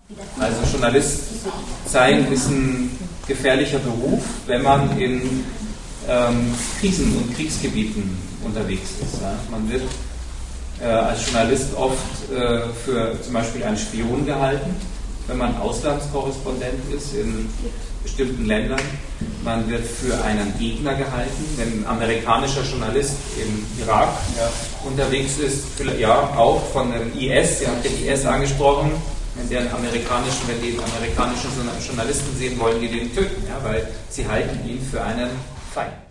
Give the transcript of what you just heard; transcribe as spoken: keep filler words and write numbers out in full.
Also Journalist sein ist ein gefährlicher Beruf, wenn man in ähm, Krisen- und Kriegsgebieten unterwegs ist. Ja. Man wird äh, als Journalist oft äh, für zum Beispiel einen Spion gehalten, wenn man Auslandskorrespondent ist in bestimmten Ländern. Man wird für einen Gegner gehalten, wenn ein amerikanischer Journalist im Irak ja, unterwegs ist, ja auch von dem I S, ihr habt den I S angesprochen, wenn die einen amerikanischen, wenn die einen amerikanischen Journalisten sehen wollen, die den töten, ja, weil sie halten ihn für einen Feind.